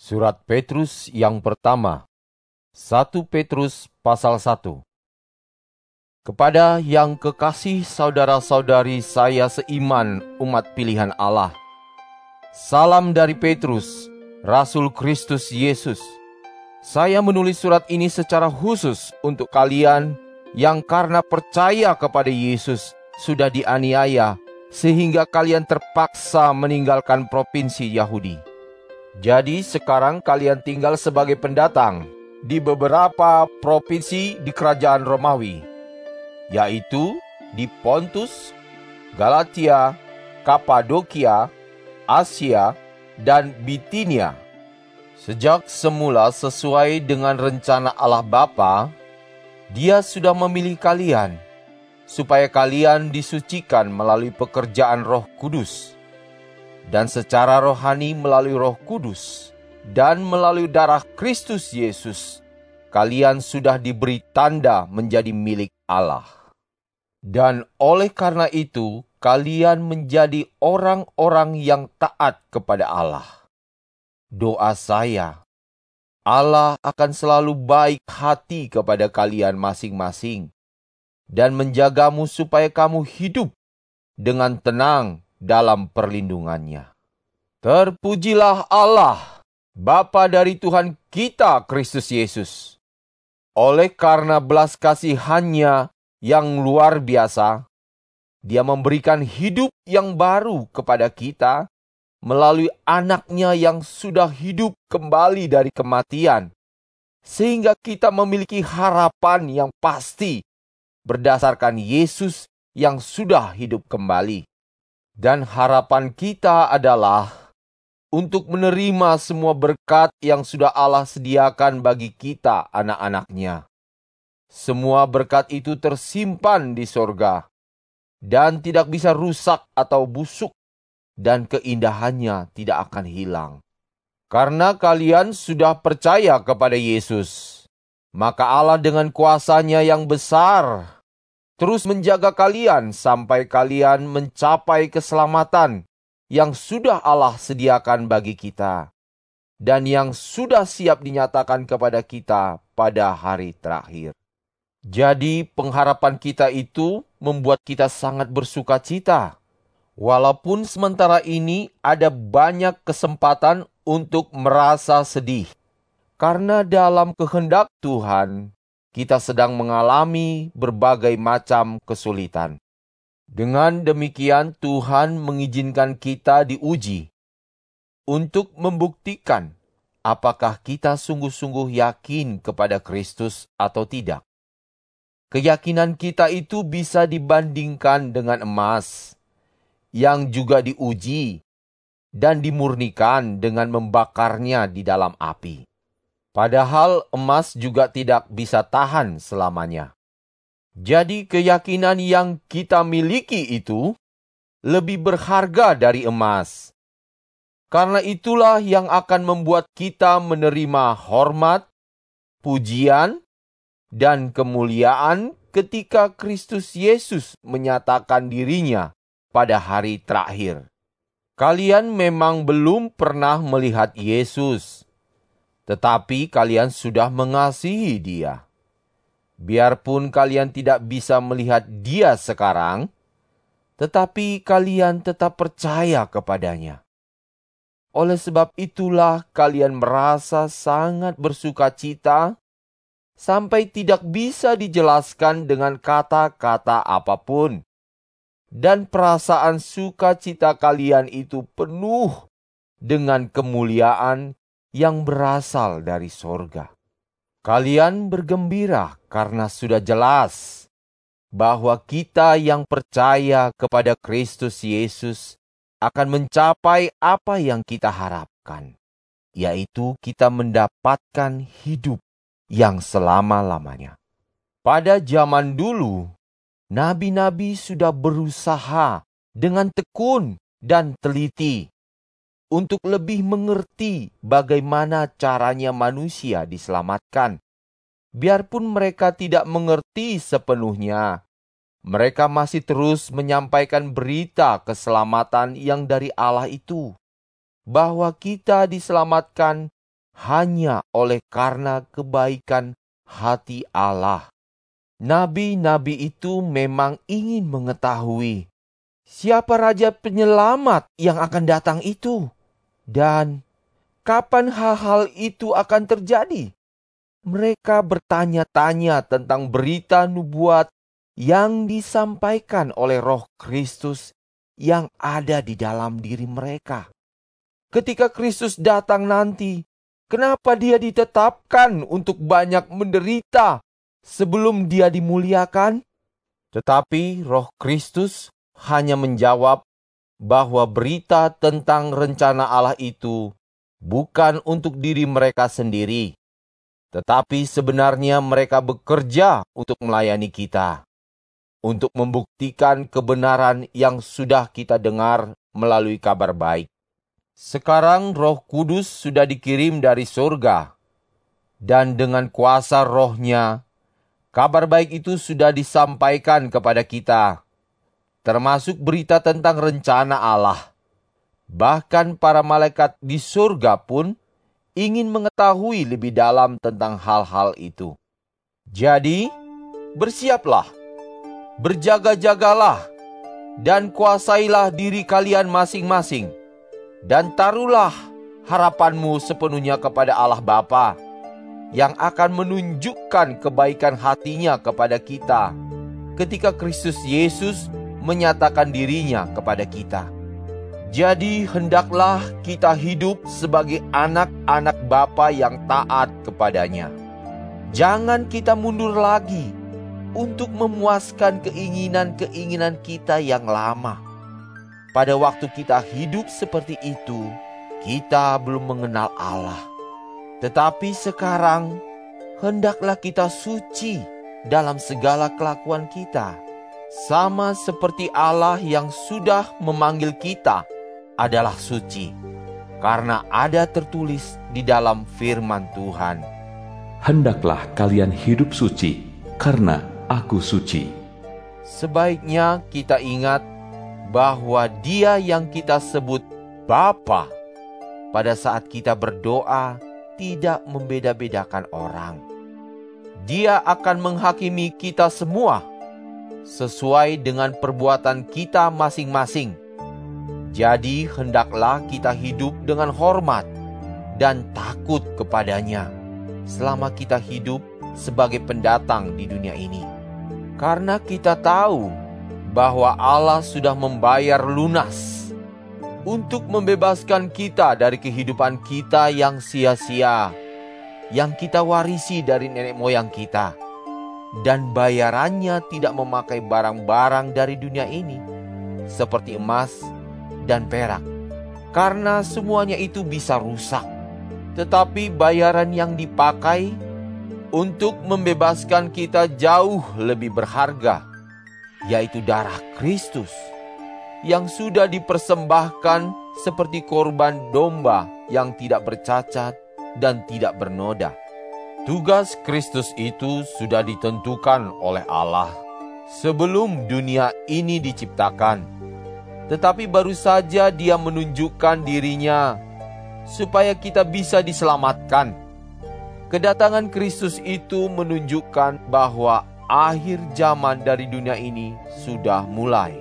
Surat Petrus yang pertama. 1 Petrus pasal 1. Kepada yang kekasih saudara-saudari saya seiman umat pilihan Allah. Salam dari Petrus, Rasul Kristus Yesus. Saya menulis surat ini secara khusus untuk kalian yang karena percaya kepada Yesus sudah dianiaya sehingga kalian terpaksa meninggalkan provinsi Yahudi. Jadi sekarang kalian tinggal sebagai pendatang di beberapa provinsi di kerajaan Romawi, yaitu di Pontus, Galatia, Kapadokia, Asia, dan Bitinia. Sejak semula sesuai dengan rencana Allah Bapa, Dia sudah memilih kalian, supaya kalian disucikan melalui pekerjaan Roh Kudus, dan secara rohani melalui Roh Kudus, dan melalui darah Kristus Yesus, kalian sudah diberi tanda menjadi milik Allah. Dan oleh karena itu, kalian menjadi orang-orang yang taat kepada Allah. Doa saya, Allah akan selalu baik hati kepada kalian masing-masing, dan menjagamu supaya kamu hidup dengan tenang dalam perlindungannya. Terpujilah Allah, Bapa dari Tuhan kita Kristus Yesus. Oleh karena belas kasihan-Nya yang luar biasa, Dia memberikan hidup yang baru kepada kita melalui Anak-Nya yang sudah hidup kembali dari kematian, sehingga kita memiliki harapan yang pasti berdasarkan Yesus yang sudah hidup kembali. Dan harapan kita adalah untuk menerima semua berkat yang sudah Allah sediakan bagi kita anak-anak-Nya. Semua berkat itu tersimpan di sorga dan tidak bisa rusak atau busuk, dan keindahannya tidak akan hilang. Karena kalian sudah percaya kepada Yesus, maka Allah dengan kuasa-Nya yang besar terus menjaga kalian sampai kalian mencapai keselamatan yang sudah Allah sediakan bagi kita, dan yang sudah siap dinyatakan kepada kita pada hari terakhir. Jadi pengharapan kita itu membuat kita sangat bersuka cita, walaupun sementara ini ada banyak kesempatan untuk merasa sedih. Karena dalam kehendak Tuhan, kita sedang mengalami berbagai macam kesulitan. Dengan demikian Tuhan mengizinkan kita diuji untuk membuktikan apakah kita sungguh-sungguh yakin kepada Kristus atau tidak. Keyakinan kita itu bisa dibandingkan dengan emas yang juga diuji dan dimurnikan dengan membakarnya di dalam api. Padahal emas juga tidak bisa tahan selamanya. Jadi keyakinan yang kita miliki itu lebih berharga dari emas. Karena itulah yang akan membuat kita menerima hormat, pujian, dan kemuliaan ketika Kristus Yesus menyatakan dirinya pada hari terakhir. Kalian memang belum pernah melihat Yesus, tetapi kalian sudah mengasihi Dia. Biarpun kalian tidak bisa melihat Dia sekarang, tetapi kalian tetap percaya kepadanya. Oleh sebab itulah kalian merasa sangat bersuka cita, sampai tidak bisa dijelaskan dengan kata-kata apapun. Dan perasaan sukacita kalian itu penuh dengan kemuliaan yang berasal dari sorga. Kalian bergembira karena sudah jelas bahwa kita yang percaya kepada Kristus Yesus akan mencapai apa yang kita harapkan, yaitu kita mendapatkan hidup yang selama-lamanya. Pada zaman dulu, nabi-nabi sudah berusaha dengan tekun dan teliti untuk lebih mengerti bagaimana caranya manusia diselamatkan. Biarpun mereka tidak mengerti sepenuhnya, mereka masih terus menyampaikan berita keselamatan yang dari Allah itu, bahwa kita diselamatkan hanya oleh karena kebaikan hati Allah. Nabi-nabi itu memang ingin mengetahui siapa Raja Penyelamat yang akan datang itu, dan kapan hal-hal itu akan terjadi. Mereka bertanya-tanya tentang berita nubuat yang disampaikan oleh Roh Kristus yang ada di dalam diri mereka. Ketika Kristus datang nanti, kenapa dia ditetapkan untuk banyak menderita sebelum dia dimuliakan? Tetapi Roh Kristus hanya menjawab bahwa berita tentang rencana Allah itu bukan untuk diri mereka sendiri, tetapi sebenarnya mereka bekerja untuk melayani kita, untuk membuktikan kebenaran yang sudah kita dengar melalui kabar baik. Sekarang Roh Kudus sudah dikirim dari surga, dan dengan kuasa Roh-Nya, kabar baik itu sudah disampaikan kepada kita, termasuk berita tentang rencana Allah. Bahkan para malaikat di surga pun ingin mengetahui lebih dalam tentang hal-hal itu. Jadi, bersiaplah, berjaga-jagalah, dan kuasailah diri kalian masing-masing, dan taruhlah harapanmu sepenuhnya kepada Allah Bapa, yang akan menunjukkan kebaikan hatinya kepada kita ketika Kristus Yesus menyatakan dirinya kepada kita. Jadi hendaklah kita hidup sebagai anak-anak Bapa yang taat kepadanya. Jangan kita mundur lagi untuk memuaskan keinginan-keinginan kita yang lama. Pada waktu kita hidup seperti itu, kita belum mengenal Allah. Tetapi sekarang, hendaklah kita suci dalam segala kelakuan kita, sama seperti Allah yang sudah memanggil kita adalah suci, karena ada tertulis di dalam firman Tuhan, "Hendaklah kalian hidup suci, karena Aku suci." Sebaiknya kita ingat bahwa Dia yang kita sebut Bapa, pada saat kita berdoa tidak membeda-bedakan orang. Dia akan menghakimi kita semua sesuai dengan perbuatan kita masing-masing. Jadi hendaklah kita hidup dengan hormat dan takut kepadanya selama kita hidup sebagai pendatang di dunia ini. Karena kita tahu bahwa Allah sudah membayar lunas untuk membebaskan kita dari kehidupan kita yang sia-sia, yang kita warisi dari nenek moyang kita. Dan bayarannya tidak memakai barang-barang dari dunia ini, seperti emas dan perak, karena semuanya itu bisa rusak. Tetapi bayaran yang dipakai untuk membebaskan kita jauh lebih berharga, yaitu darah Kristus yang sudah dipersembahkan seperti korban domba yang tidak bercacat dan tidak bernoda. Tugas Kristus itu sudah ditentukan oleh Allah sebelum dunia ini diciptakan. Tetapi baru saja Dia menunjukkan dirinya supaya kita bisa diselamatkan. Kedatangan Kristus itu menunjukkan bahwa akhir zaman dari dunia ini sudah mulai.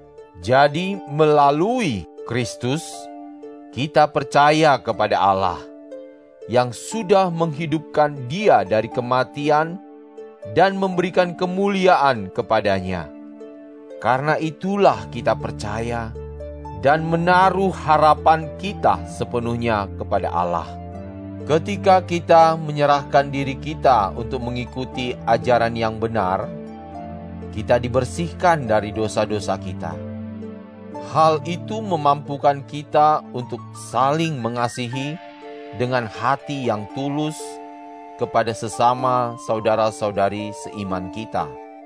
Jadi melalui Kristus kita percaya kepada Allah yang sudah menghidupkan Dia dari kematian dan memberikan kemuliaan kepadanya. Karena itulah kita percaya dan menaruh harapan kita sepenuhnya kepada Allah. Ketika kita menyerahkan diri kita untuk mengikuti ajaran yang benar, kita dibersihkan dari dosa-dosa kita. Hal itu memampukan kita untuk saling mengasihi dengan hati yang tulus kepada sesama saudara-saudari seiman kita.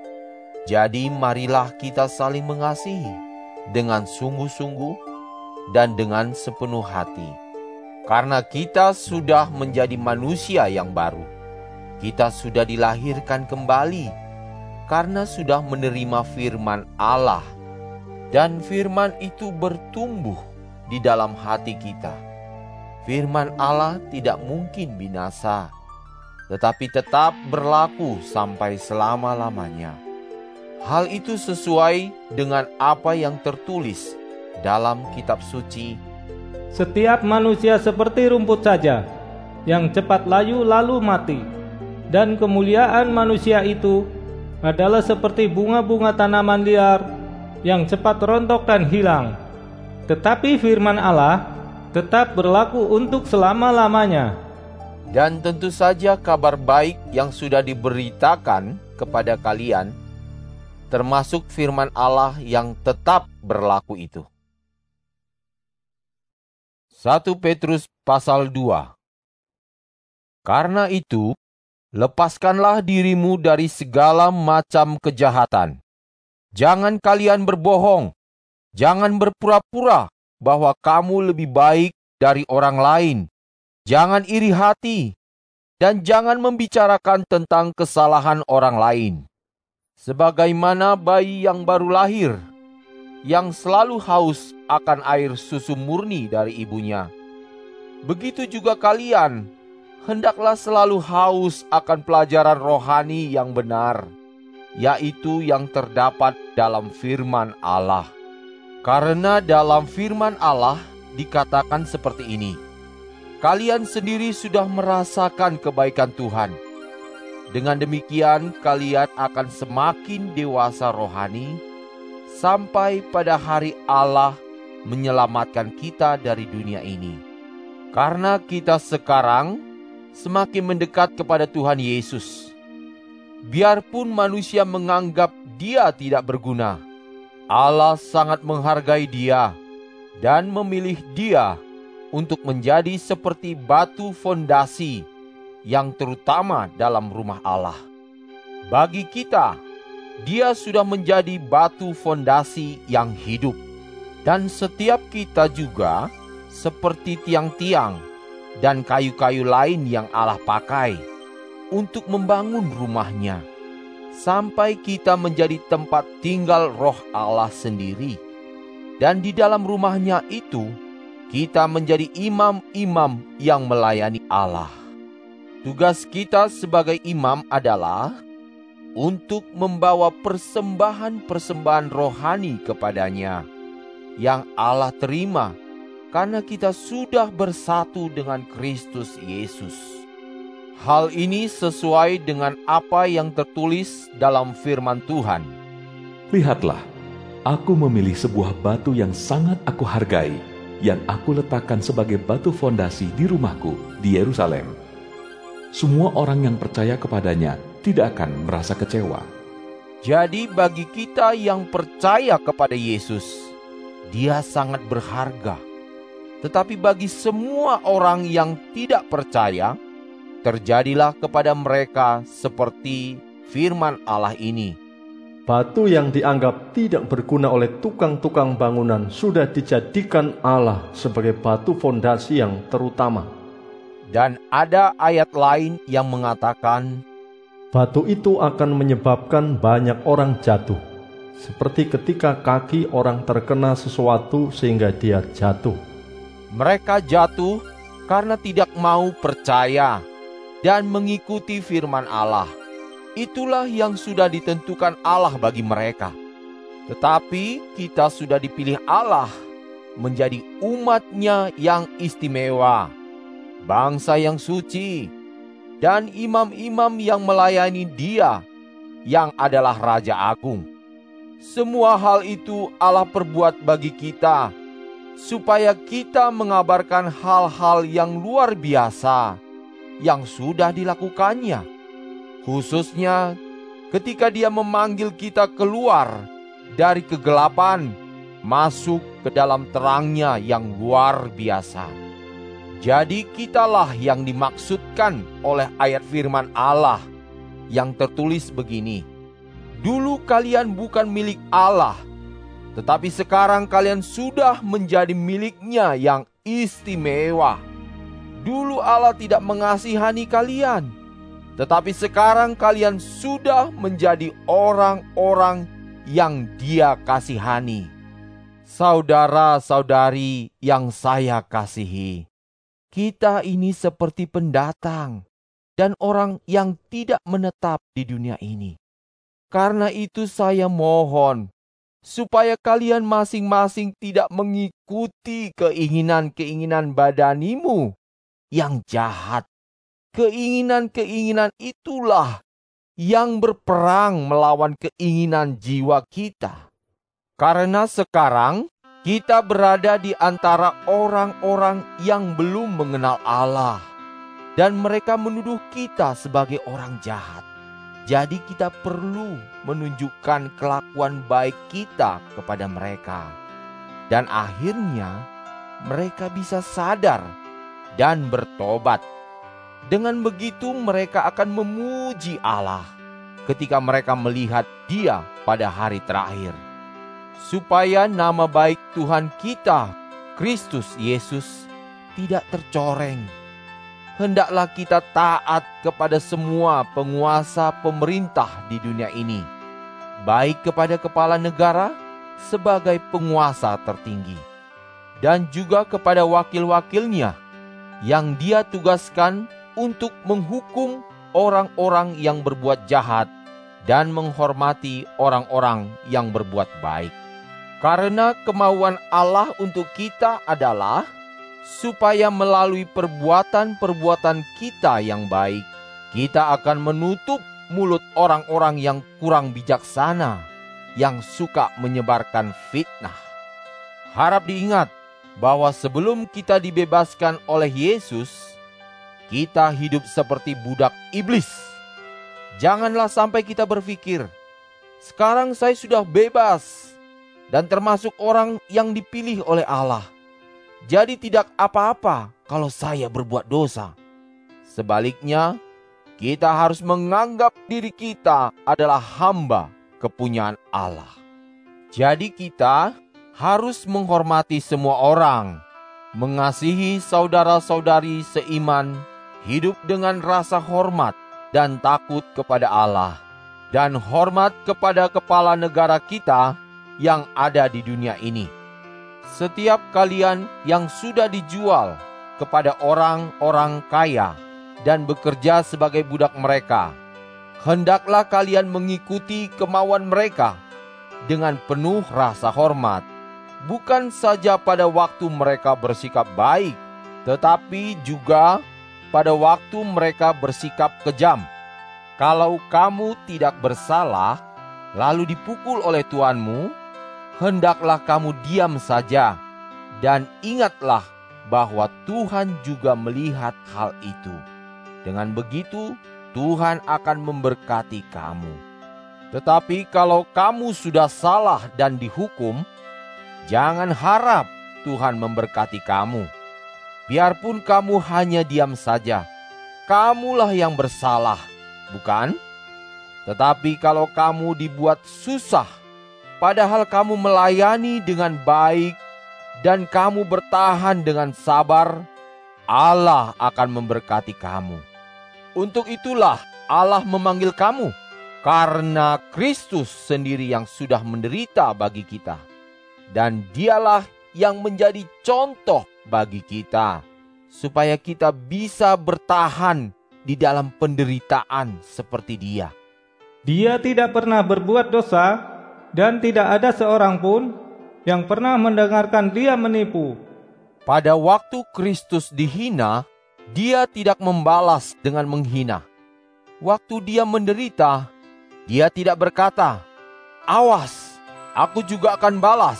Jadi marilah kita saling mengasihi dengan sungguh-sungguh dan dengan sepenuh hati. Karena kita sudah menjadi manusia yang baru. Kita sudah dilahirkan kembali karena sudah menerima firman Allah. Dan firman itu bertumbuh di dalam hati kita. firman Allah tidak mungkin binasa, tetapi tetap berlaku sampai selama-lamanya. Hal itu sesuai dengan apa yang tertulis dalam kitab suci. Setiap manusia seperti rumput saja, yang cepat layu lalu mati. Dan kemuliaan manusia itu adalah seperti bunga-bunga tanaman liar, yang cepat rontok dan hilang. Tetapi firman Allah tetap berlaku untuk selama-lamanya. Dan tentu saja kabar baik yang sudah diberitakan kepada kalian, termasuk firman Allah yang tetap berlaku itu. 1 Petrus pasal 2. Karena itu, lepaskanlah dirimu dari segala macam kejahatan. Jangan kalian berbohong, jangan berpura-pura bahwa kamu lebih baik dari orang lain. Jangan iri hati, dan jangan membicarakan tentang kesalahan orang lain. Sebagaimana bayi yang baru lahir, yang selalu haus akan air susu murni dari ibunya, begitu juga kalian, hendaklah selalu haus akan pelajaran rohani yang benar, yaitu yang terdapat dalam firman Allah. Karena dalam firman Allah dikatakan seperti ini, kalian sendiri sudah merasakan kebaikan Tuhan. Dengan demikian kalian akan semakin dewasa rohani, sampai pada hari Allah menyelamatkan kita dari dunia ini. Karena kita sekarang semakin mendekat kepada Tuhan Yesus. Biarpun manusia menganggap Dia tidak berguna, Allah sangat menghargai Dia dan memilih Dia untuk menjadi seperti batu fondasi yang terutama dalam rumah Allah. Bagi kita, Dia sudah menjadi batu fondasi yang hidup, dan setiap kita juga seperti tiang-tiang dan kayu-kayu lain yang Allah pakai untuk membangun rumahnya, sampai kita menjadi tempat tinggal Roh Allah sendiri. Dan di dalam rumahnya itu, kita menjadi imam-imam yang melayani Allah. Tugas kita sebagai imam adalah untuk membawa persembahan-persembahan rohani kepadanya, yang Allah terima karena kita sudah bersatu dengan Kristus Yesus. Hal ini sesuai dengan apa yang tertulis dalam firman Tuhan. Lihatlah, aku memilih sebuah batu yang sangat aku hargai, yang aku letakkan sebagai batu fondasi di rumahku di Yerusalem. Semua orang yang percaya kepadanya tidak akan merasa kecewa. Jadi bagi kita yang percaya kepada Yesus, Dia sangat berharga. Tetapi bagi semua orang yang tidak percaya, terjadilah kepada mereka seperti firman Allah ini. Batu yang dianggap tidak berguna oleh tukang-tukang bangunan sudah dijadikan Allah sebagai batu fondasi yang terutama. Dan ada ayat lain yang mengatakan, batu itu akan menyebabkan banyak orang jatuh, seperti ketika kaki orang terkena sesuatu sehingga dia jatuh. Mereka jatuh karena tidak mau percaya dan mengikuti firman Allah. Itulah yang sudah ditentukan Allah bagi mereka. Tetapi kita sudah dipilih Allah menjadi umat-Nya yang istimewa, bangsa yang suci, dan imam-imam yang melayani Dia, yang adalah Raja Agung. Semua hal itu Allah perbuat bagi kita, supaya kita mengabarkan hal-hal yang luar biasa yang sudah dilakukannya, khususnya ketika Dia memanggil kita keluar dari kegelapan masuk ke dalam terang-Nya yang luar biasa. Jadi kitalah yang dimaksudkan oleh ayat firman Allah yang tertulis begini, dulu kalian bukan milik Allah, tetapi sekarang kalian sudah menjadi milik-Nya yang istimewa. Dulu Allah tidak mengasihani kalian, tetapi sekarang kalian sudah menjadi orang-orang yang Dia kasihani. Saudara-saudari yang saya kasihi, Kita ini seperti pendatang dan orang yang tidak menetap di dunia ini. Karena itu saya mohon supaya kalian masing-masing tidak mengikuti keinginan-keinginan badanimu yang jahat. Keinginan-keinginan itulah yang berperang melawan keinginan jiwa kita. Karena sekarang kita berada di antara orang-orang yang belum mengenal Allah, dan mereka menuduh kita sebagai orang jahat. Jadi kita perlu menunjukkan kelakuan baik kita kepada mereka. Dan akhirnya mereka bisa sadar dan bertobat. Dengan begitu mereka akan memuji Allah ketika mereka melihat Dia pada hari terakhir. Supaya nama baik Tuhan kita, Kristus Yesus, tidak tercoreng. Hendaklah kita taat kepada semua penguasa pemerintah di dunia ini, baik kepada kepala negara sebagai penguasa tertinggi, dan juga kepada wakil-wakilnya yang Dia tugaskan untuk menghukum orang-orang yang berbuat jahat dan menghormati orang-orang yang berbuat baik. Karena kemauan Allah untuk kita adalah supaya melalui perbuatan-perbuatan kita yang baik, kita akan menutup mulut orang-orang yang kurang bijaksana, yang suka menyebarkan fitnah. Harap diingat bahwa sebelum kita dibebaskan oleh Yesus, kita hidup seperti budak iblis. Janganlah sampai kita berpikir, sekarang saya sudah bebas dan termasuk orang yang dipilih oleh Allah. Jadi tidak apa-apa kalau saya berbuat dosa. Sebaliknya, kita harus menganggap diri kita adalah hamba kepunyaan Allah. Jadi kita harus menghormati semua orang, mengasihi saudara-saudari seiman, hidup dengan rasa hormat dan takut kepada Allah, dan hormat kepada kepala negara kita yang ada di dunia ini. Setiap kalian yang sudah dijual kepada orang-orang kaya dan bekerja sebagai budak mereka, hendaklah kalian mengikuti kemauan mereka dengan penuh rasa hormat, bukan saja pada waktu mereka bersikap baik, tetapi juga pada waktu mereka bersikap kejam. Kalau kamu tidak bersalah, lalu dipukul oleh tuanmu, hendaklah kamu diam saja, dan ingatlah bahwa Tuhan juga melihat hal itu. Dengan begitu, Tuhan akan memberkati kamu. Tetapi kalau kamu sudah salah dan dihukum, jangan harap Tuhan memberkati kamu. Biarpun kamu hanya diam saja, kamulah yang bersalah, bukan? Tetapi kalau kamu dibuat susah, padahal kamu melayani dengan baik dan kamu bertahan dengan sabar, Allah akan memberkati kamu. Untuk itulah Allah memanggil kamu, karena Kristus sendiri yang sudah menderita bagi kita. Dan Dialah yang menjadi contoh bagi kita, supaya kita bisa bertahan di dalam penderitaan seperti Dia. Dia tidak pernah berbuat dosa, dan tidak ada seorang pun yang pernah mendengarkan Dia menipu. Pada waktu Kristus dihina, Dia tidak membalas dengan menghina. Waktu Dia menderita, Dia tidak berkata, "Awas, aku juga akan balas."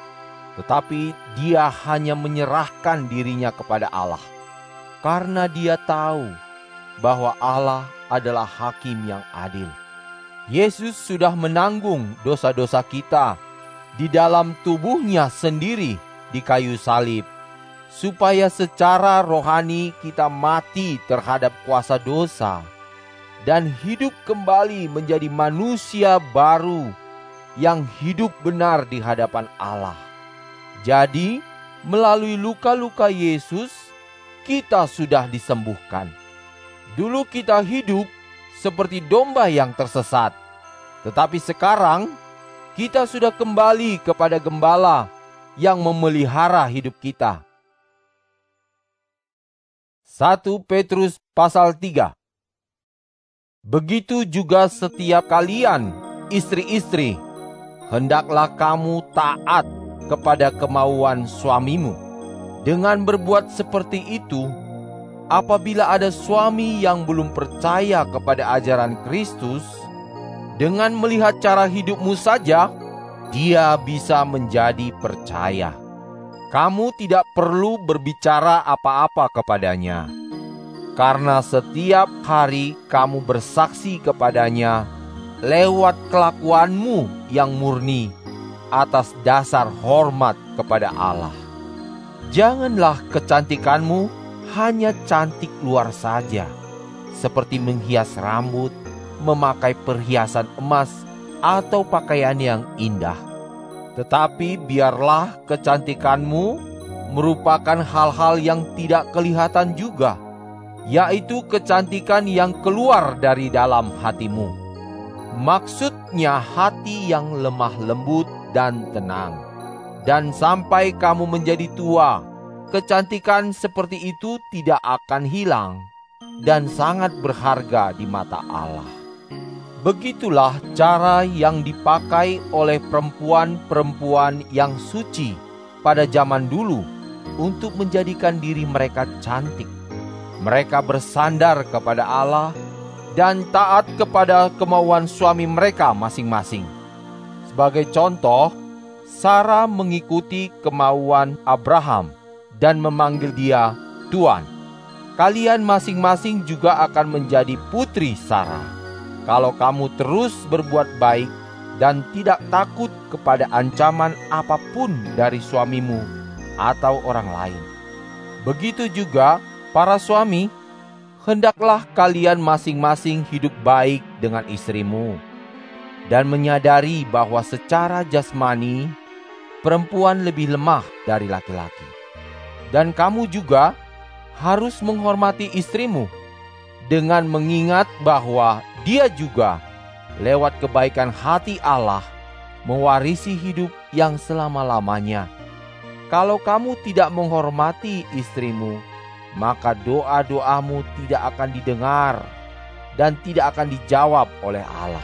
Tetapi Dia hanya menyerahkan dirinya kepada Allah, karena Dia tahu bahwa Allah adalah hakim yang adil. Yesus sudah menanggung dosa-dosa kita di dalam tubuhnya sendiri di kayu salib, supaya secara rohani kita mati terhadap kuasa dosa dan hidup kembali menjadi manusia baru yang hidup benar di hadapan Allah. Jadi, melalui luka-luka Yesus, kita sudah disembuhkan. Dulu kita hidup seperti domba yang tersesat, tetapi sekarang kita sudah kembali kepada Gembala yang memelihara hidup kita. 1 Petrus pasal 3. Begitu juga setiap kalian, istri-istri, hendaklah kamu taat kepada kemauan suamimu. Dengan berbuat seperti itu, apabila ada suami yang belum percaya kepada ajaran Kristus, dengan melihat cara hidupmu saja, dia bisa menjadi percaya. Kamu tidak perlu berbicara apa-apa kepadanya, karena setiap hari kamu bersaksi kepadanya lewat kelakuanmu yang murni atas dasar hormat kepada Allah. Janganlah kecantikanmu hanya cantik luar saja, seperti menghias rambut, memakai perhiasan emas, atau pakaian yang indah. Tetapi biarlah kecantikanmu merupakan hal-hal yang tidak kelihatan juga, yaitu kecantikan yang keluar dari dalam hatimu. Maksudnya hati yang lemah lembut dan tenang. Dan sampai kamu menjadi tua, kecantikan seperti itu tidak akan hilang dan sangat berharga di mata Allah. Begitulah cara yang dipakai oleh perempuan-perempuan yang suci pada zaman dulu untuk menjadikan diri mereka cantik. Mereka bersandar kepada Allah dan taat kepada kemauan suami mereka masing-masing. Sebagai contoh, Sarah mengikuti kemauan Abraham dan memanggil dia Tuan. Kalian masing-masing juga akan menjadi putri Sarah, kalau kamu terus berbuat baik dan tidak takut kepada ancaman apapun dari suamimu atau orang lain. Begitu juga para suami, hendaklah kalian masing-masing hidup baik dengan istrimu, dan menyadari bahwa secara jasmani, perempuan lebih lemah dari laki-laki. Dan kamu juga harus menghormati istrimu dengan mengingat bahwa dia juga lewat kebaikan hati Allah mewarisi hidup yang selama-lamanya. Kalau kamu tidak menghormati istrimu, maka doa-doamu tidak akan didengar dan tidak akan dijawab oleh Allah.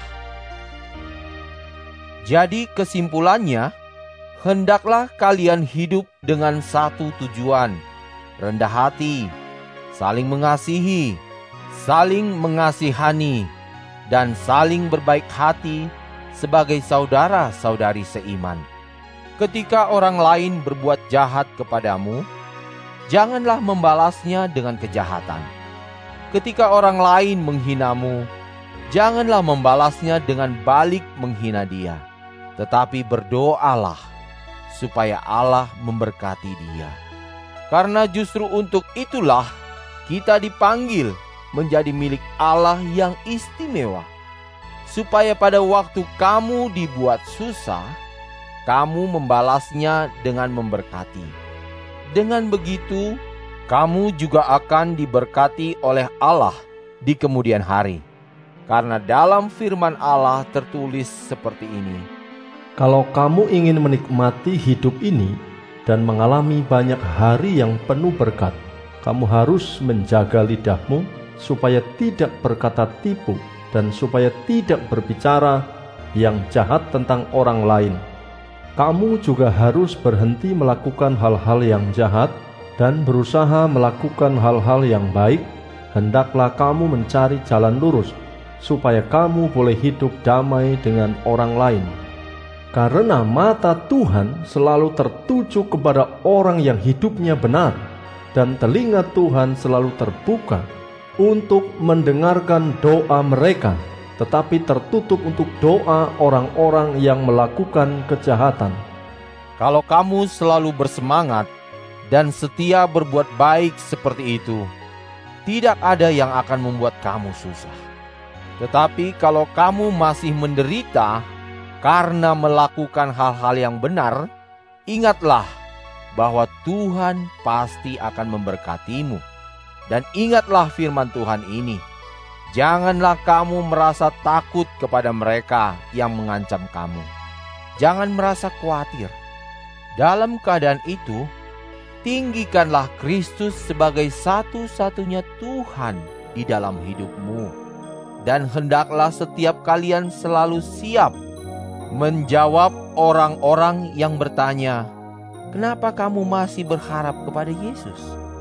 Jadi kesimpulannya, hendaklah kalian hidup dengan satu tujuan, rendah hati, saling mengasihi, saling mengasihani, dan saling berbaik hati sebagai saudara-saudari seiman. Ketika orang lain berbuat jahat kepadamu, janganlah membalasnya dengan kejahatan. Ketika orang lain menghinamu, janganlah membalasnya dengan balik menghina dia. Tetapi berdoalah supaya Allah memberkati dia. Karena justru untuk itulah kita dipanggil menjadi milik Allah yang istimewa, supaya pada waktu kamu dibuat susah, kamu membalasnya dengan memberkati. Dengan begitu, kamu juga akan diberkati oleh Allah di kemudian hari. Karena dalam firman Allah tertulis seperti ini, kalau kamu ingin menikmati hidup ini dan mengalami banyak hari yang penuh berkat, kamu harus menjaga lidahmu supaya tidak berkata tipu dan supaya tidak berbicara yang jahat tentang orang lain. Kamu juga harus berhenti melakukan hal-hal yang jahat dan berusaha melakukan hal-hal yang baik. Hendaklah kamu mencari jalan lurus supaya kamu boleh hidup damai dengan orang lain. Karena mata Tuhan selalu tertuju kepada orang yang hidupnya benar, dan telinga Tuhan selalu terbuka untuk mendengarkan doa mereka, tetapi tertutup untuk doa orang-orang yang melakukan kejahatan. Kalau kamu selalu bersemangat dan setia berbuat baik seperti itu, tidak ada yang akan membuat kamu susah. Tetapi kalau kamu masih menderita karena melakukan hal-hal yang benar, ingatlah bahwa Tuhan pasti akan memberkatimu. Dan ingatlah firman Tuhan ini, janganlah kamu merasa takut kepada mereka yang mengancam kamu. Jangan merasa khawatir. Dalam keadaan itu, tinggikanlah Kristus sebagai satu-satunya Tuhan di dalam hidupmu. Dan hendaklah setiap kalian selalu siap menjawab orang-orang yang bertanya, "Kenapa kamu masih berharap kepada Yesus?"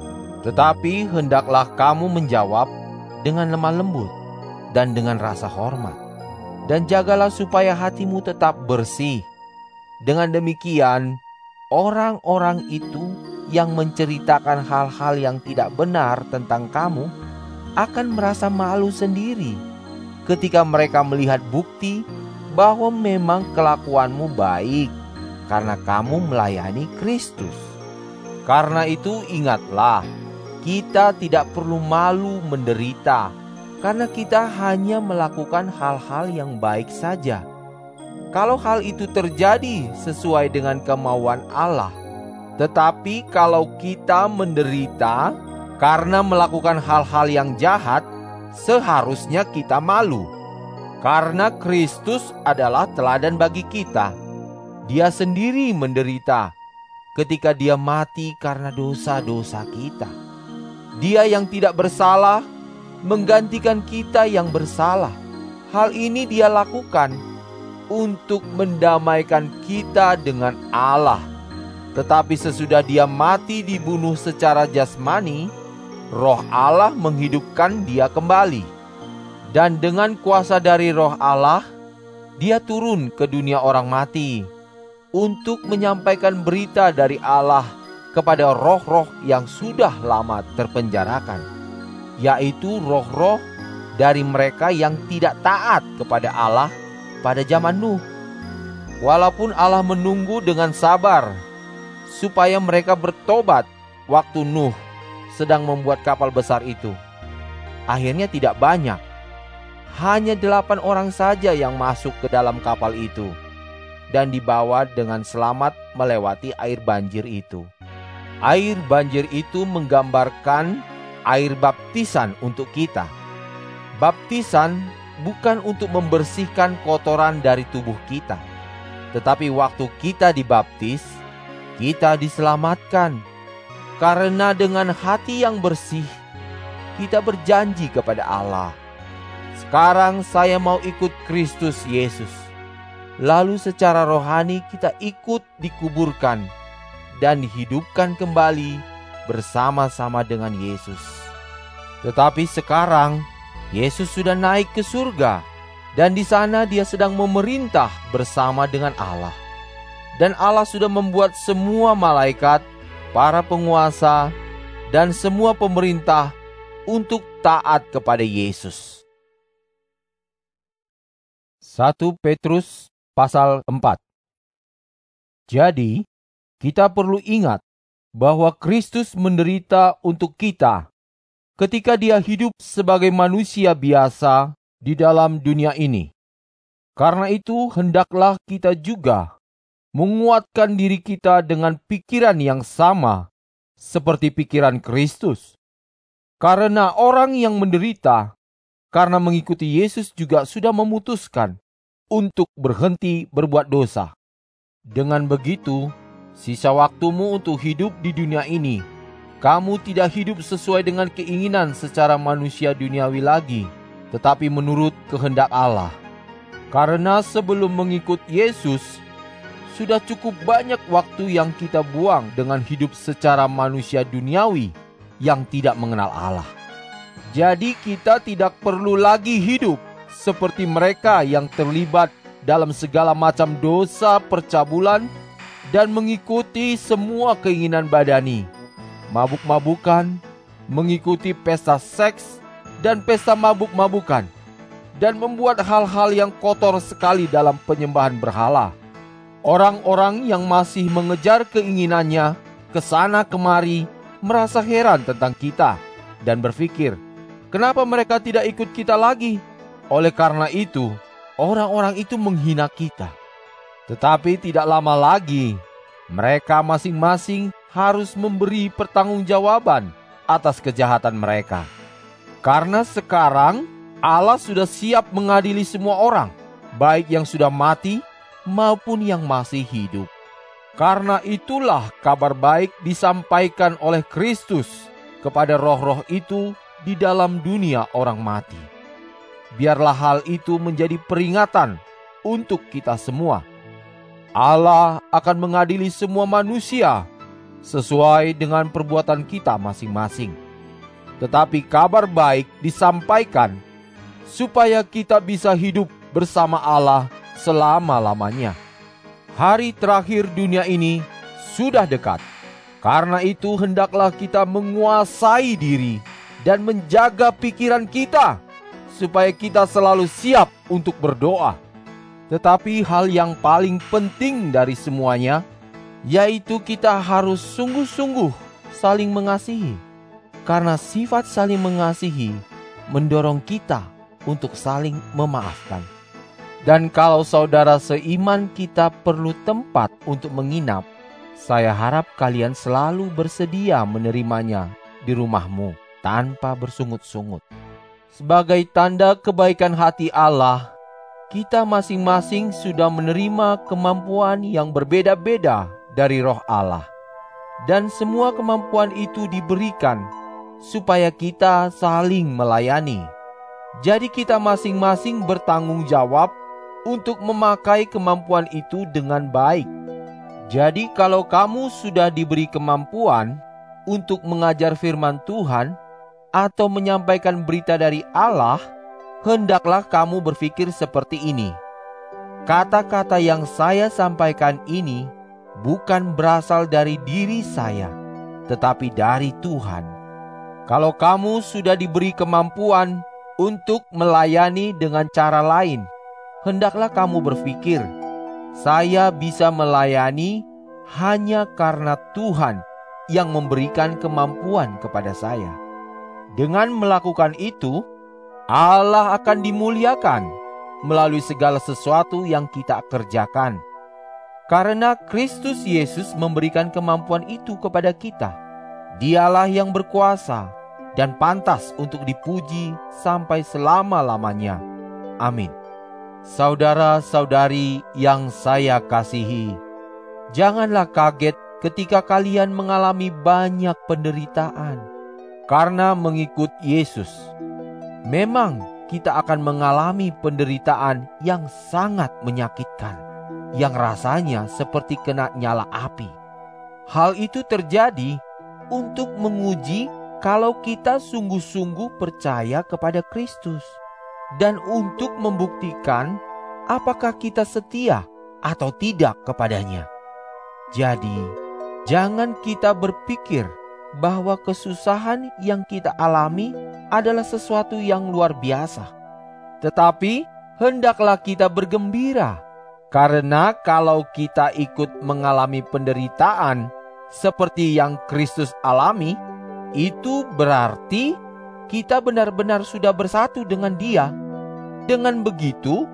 Tetapi hendaklah kamu menjawab dengan lemah lembut dan dengan rasa hormat. Dan jagalah supaya hatimu tetap bersih. Dengan demikian, orang-orang itu yang menceritakan hal-hal yang tidak benar tentang kamu akan merasa malu sendiri ketika mereka melihat bukti bahwa memang kelakuanmu baik karena kamu melayani Kristus. Karena itu ingatlah, kita tidak perlu malu menderita karena kita hanya melakukan hal-hal yang baik saja. Kalau hal itu terjadi sesuai dengan kemauan Allah. Tetapi kalau kita menderita karena melakukan hal-hal yang jahat, seharusnya kita malu. Karena Kristus adalah teladan bagi kita. Dia sendiri menderita ketika Dia mati karena dosa-dosa kita. Dia yang tidak bersalah menggantikan kita yang bersalah. Hal ini Dia lakukan untuk mendamaikan kita dengan Allah. Tetapi sesudah Dia mati dibunuh secara jasmani, Roh Allah menghidupkan Dia kembali. Dan dengan kuasa dari Roh Allah, Dia turun ke dunia orang mati untuk menyampaikan berita dari Allah kepada roh-roh yang sudah lama terpenjarakan, yaitu roh-roh dari mereka yang tidak taat kepada Allah pada zaman Nuh. Walaupun Allah menunggu dengan sabar supaya mereka bertobat waktu Nuh sedang membuat kapal besar itu, akhirnya tidak banyak. Hanya 8 orang saja yang masuk ke dalam kapal itu dan dibawa dengan selamat melewati air banjir itu. Air banjir itu menggambarkan air baptisan untuk kita. Baptisan bukan untuk membersihkan kotoran dari tubuh kita, tetapi waktu kita dibaptis, kita diselamatkan. Karena dengan hati yang bersih, kita berjanji kepada Allah, "Sekarang saya mau ikut Kristus Yesus." Lalu secara rohani kita ikut dikuburkan dan dihidupkan kembali bersama-sama dengan Yesus. Tetapi sekarang Yesus sudah naik ke surga dan di sana Dia sedang memerintah bersama dengan Allah. Dan Allah sudah membuat semua malaikat, para penguasa, dan semua pemerintah untuk taat kepada Yesus. 1 Petrus pasal 4. Jadi, kita perlu ingat bahwa Kristus menderita untuk kita ketika Dia hidup sebagai manusia biasa di dalam dunia ini. Karena itu, hendaklah kita juga menguatkan diri kita dengan pikiran yang sama seperti pikiran Kristus. Karena orang yang menderita karena mengikuti Yesus juga sudah memutuskan untuk berhenti berbuat dosa. Dengan begitu, sisa waktumu untuk hidup di dunia ini, kamu tidak hidup sesuai dengan keinginan secara manusia duniawi lagi, tetapi menurut kehendak Allah. Karena sebelum mengikut Yesus, sudah cukup banyak waktu yang kita buang dengan hidup secara manusia duniawi yang tidak mengenal Allah. Jadi kita tidak perlu lagi hidup seperti mereka yang terlibat dalam segala macam dosa percabulan dan mengikuti semua keinginan badani, mabuk-mabukan, mengikuti pesta seks dan pesta mabuk-mabukan, dan membuat hal-hal yang kotor sekali dalam penyembahan berhala. Orang-orang yang masih mengejar keinginannya kesana kemari merasa heran tentang kita dan berpikir, kenapa mereka tidak ikut kita lagi? Oleh karena itu, orang-orang itu menghina kita. Tetapi tidak lama lagi, mereka masing-masing harus memberi pertanggungjawaban atas kejahatan mereka. Karena sekarang Allah sudah siap mengadili semua orang, baik yang sudah mati maupun yang masih hidup. Karena itulah kabar baik disampaikan oleh Kristus kepada roh-roh itu di dalam dunia orang mati. Biarlah hal itu menjadi peringatan untuk kita semua. Allah akan mengadili semua manusia sesuai dengan perbuatan kita masing-masing. Tetapi kabar baik disampaikan supaya kita bisa hidup bersama Allah selama-lamanya. Hari terakhir dunia ini sudah dekat. Karena itu hendaklah kita menguasai diri dan menjaga pikiran kita supaya kita selalu siap untuk berdoa. Tetapi hal yang paling penting dari semuanya yaitu kita harus sungguh-sungguh saling mengasihi. Karena sifat saling mengasihi mendorong kita untuk saling memaafkan. Dan kalau saudara seiman kita perlu tempat untuk menginap, saya harap kalian selalu bersedia menerimanya di rumahmu tanpa bersungut-sungut. Sebagai tanda kebaikan hati Allah, kita masing-masing sudah menerima kemampuan yang berbeda-beda dari Roh Allah. Dan semua kemampuan itu diberikan supaya kita saling melayani. Jadi kita masing-masing bertanggung jawab untuk memakai kemampuan itu dengan baik. Jadi kalau kamu sudah diberi kemampuan untuk mengajar firman Tuhan atau menyampaikan berita dari Allah, hendaklah kamu berpikir seperti ini. Kata-kata yang saya sampaikan ini bukan berasal dari diri saya, tetapi dari Tuhan. Kalau kamu sudah diberi kemampuan untuk melayani dengan cara lain, hendaklah kamu berpikir, saya bisa melayani hanya karena Tuhan yang memberikan kemampuan kepada saya. Dengan melakukan itu, Allah akan dimuliakan melalui segala sesuatu yang kita kerjakan. Karena Kristus Yesus memberikan kemampuan itu kepada kita. Dialah yang berkuasa dan pantas untuk dipuji sampai selama-lamanya. Amin. Saudara-saudari yang saya kasihi, janganlah kaget ketika kalian mengalami banyak penderitaan karena mengikut Yesus. Memang kita akan mengalami penderitaan yang sangat menyakitkan, yang rasanya seperti kena nyala api. Hal itu terjadi untuk menguji kalau kita sungguh-sungguh percaya kepada Kristus, dan untuk membuktikan apakah kita setia atau tidak kepadanya. Jadi, jangan kita berpikir bahwa kesusahan yang kita alami adalah sesuatu yang luar biasa. Tetapi, hendaklah kita bergembira, karena kalau kita ikut mengalami penderitaan seperti yang Kristus alami, itu berarti kita benar-benar sudah bersatu dengan Dia. Dengan begitu,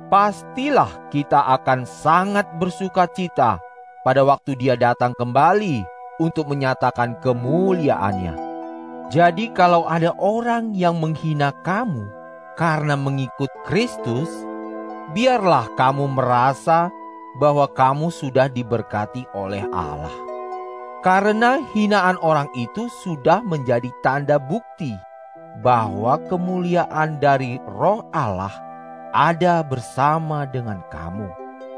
pastilah kita akan sangat bersukacita pada waktu Dia datang kembali untuk menyatakan kemuliaannya. Jadi kalau ada orang yang menghina kamu karena mengikut Kristus, biarlah kamu merasa bahwa kamu sudah diberkati oleh Allah. Karena hinaan orang itu sudah menjadi tanda bukti bahwa kemuliaan dari Roh Allah ada bersama dengan kamu.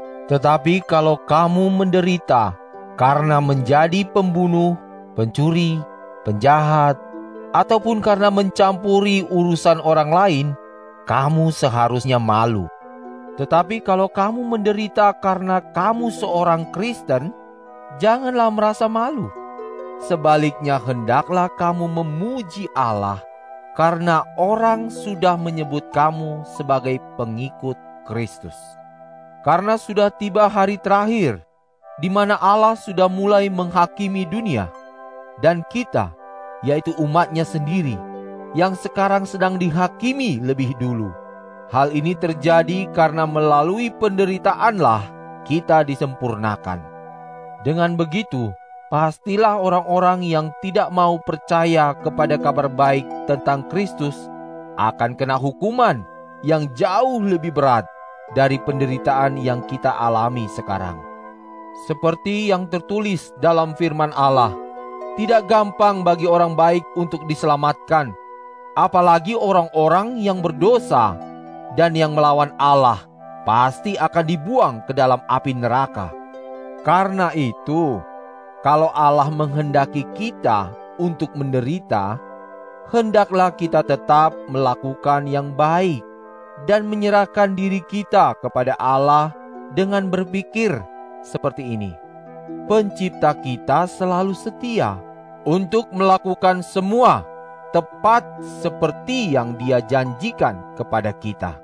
Tetapi kalau kamu menderita karena menjadi pembunuh, pencuri, penjahat, ataupun karena mencampuri urusan orang lain, kamu seharusnya malu. Tetapi kalau kamu menderita karena kamu seorang Kristen, janganlah merasa malu. Sebaliknya hendaklah kamu memuji Allah karena orang sudah menyebut kamu sebagai pengikut Kristus. Karena sudah tiba hari terakhir, di mana Allah sudah mulai menghakimi dunia, dan kita, yaitu umat-Nya sendiri, yang sekarang sedang dihakimi lebih dulu. Hal ini terjadi karena melalui penderitaanlah kita disempurnakan. Dengan begitu, pastilah orang-orang yang tidak mau percaya kepada kabar baik tentang Kristus akan kena hukuman yang jauh lebih berat dari penderitaan yang kita alami sekarang. Seperti yang tertulis dalam firman Allah, tidak gampang bagi orang baik untuk diselamatkan, apalagi orang-orang yang berdosa dan yang melawan Allah pasti akan dibuang ke dalam api neraka. Karena itu, kalau Allah menghendaki kita untuk menderita, hendaklah kita tetap melakukan yang baik dan menyerahkan diri kita kepada Allah dengan berpikir seperti ini: Pencipta kita selalu setia untuk melakukan semua tepat seperti yang Dia janjikan kepada kita.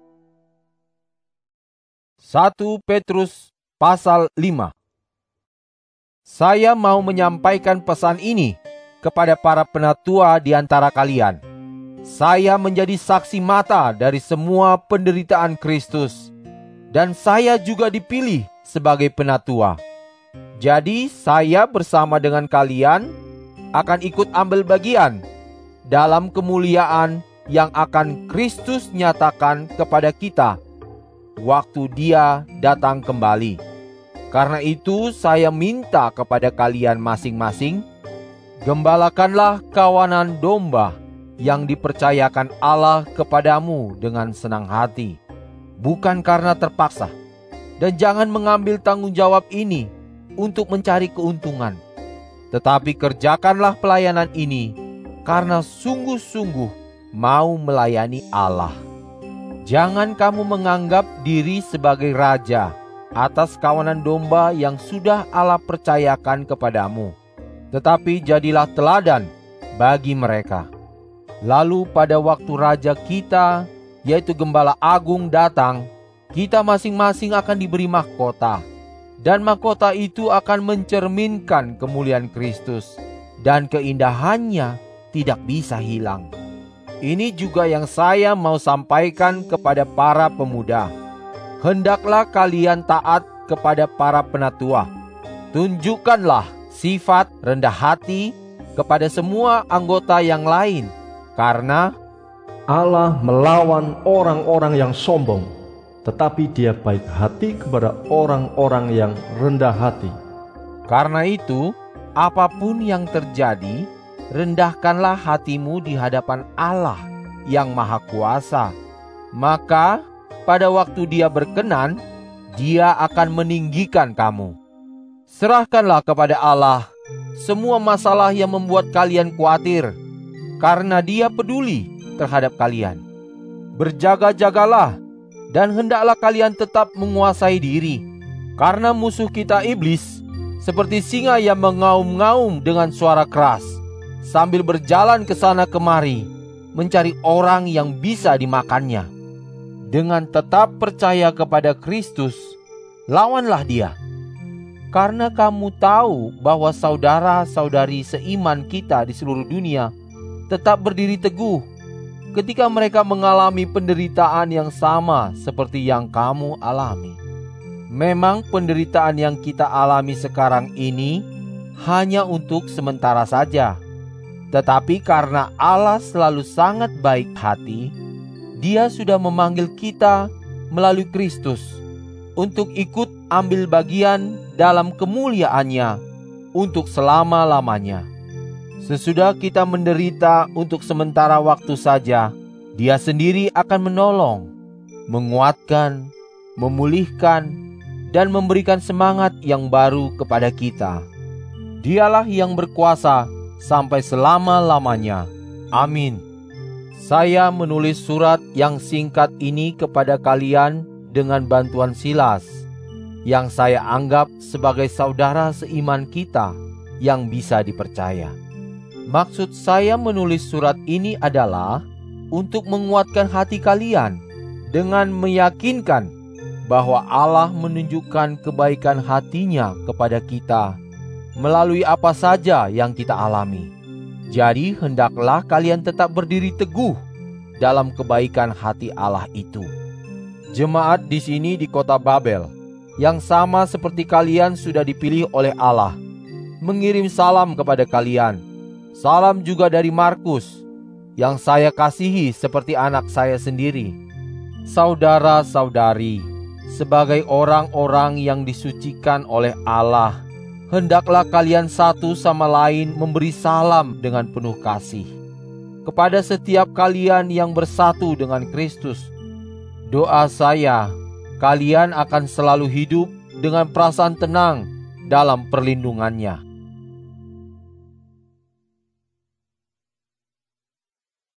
1 Petrus pasal 5. Saya mau menyampaikan pesan ini kepada para penatua di antara kalian. Saya menjadi saksi mata dari semua penderitaan Kristus, dan saya juga dipilih sebagai penatua. Jadi saya bersama dengan kalian akan ikut ambil bagian dalam kemuliaan yang akan Kristus nyatakan kepada kita waktu Dia datang kembali. Karena itu saya minta kepada kalian masing-masing, gembalakanlah kawanan domba yang dipercayakan Allah kepadamu dengan senang hati, bukan karena terpaksa. Dan jangan mengambil tanggung jawab ini untuk mencari keuntungan, tetapi kerjakanlah pelayanan ini karena sungguh-sungguh mau melayani Allah. Jangan kamu menganggap diri sebagai raja atas kawanan domba yang sudah Allah percayakan kepadamu, tetapi jadilah teladan bagi mereka. Lalu pada waktu raja kita, yaitu Gembala Agung, datang, kita masing-masing akan diberi mahkota, dan mahkota itu akan mencerminkan kemuliaan Kristus, dan keindahannya tidak bisa hilang. Ini juga yang saya mau sampaikan kepada para pemuda. Hendaklah kalian taat kepada para penatua. Tunjukkanlah sifat rendah hati kepada semua anggota yang lain, karena Allah melawan orang-orang yang sombong, tetapi Dia baik hati kepada orang-orang yang rendah hati. Karena itu, apapun yang terjadi, rendahkanlah hatimu di hadapan Allah yang Maha Kuasa. Maka pada waktu Dia berkenan, Dia akan meninggikan kamu. Serahkanlah kepada Allah semua masalah yang membuat kalian khawatir, karena Dia peduli terhadap kalian. Berjaga-jagalah, dan hendaklah kalian tetap menguasai diri, karena musuh kita iblis seperti singa yang mengaum-ngaum dengan suara keras, sambil berjalan ke sana kemari, mencari orang yang bisa dimakannya. Dengan tetap percaya kepada Kristus, lawanlah dia. Karena kamu tahu bahwa saudara-saudari seiman kita di seluruh dunia tetap berdiri teguh ketika mereka mengalami penderitaan yang sama seperti yang kamu alami. Memang penderitaan yang kita alami sekarang ini hanya untuk sementara saja. Tetapi karena Allah selalu sangat baik hati, Dia sudah memanggil kita melalui Kristus untuk ikut ambil bagian dalam kemuliaan-Nya untuk selama-lamanya. Sesudah kita menderita untuk sementara waktu saja, Dia sendiri akan menolong, menguatkan, memulihkan, dan memberikan semangat yang baru kepada kita. Dialah yang berkuasa sampai selama-lamanya. Amin. Saya menulis surat yang singkat ini kepada kalian dengan bantuan Silas, yang saya anggap sebagai saudara seiman kita yang bisa dipercaya. Maksud saya menulis surat ini adalah untuk menguatkan hati kalian dengan meyakinkan bahwa Allah menunjukkan kebaikan hati-Nya kepada kita melalui apa saja yang kita alami. Jadi hendaklah kalian tetap berdiri teguh dalam kebaikan hati Allah itu. Jemaat di sini di kota Babel, yang sama seperti kalian sudah dipilih oleh Allah, mengirim salam kepada kalian. Salam juga dari Markus, yang saya kasihi seperti anak saya sendiri. Saudara-saudari, sebagai orang-orang yang disucikan oleh Allah, hendaklah kalian satu sama lain memberi salam dengan penuh kasih. Kepada setiap kalian yang bersatu dengan Kristus, doa saya, kalian akan selalu hidup dengan perasaan tenang dalam perlindungannya.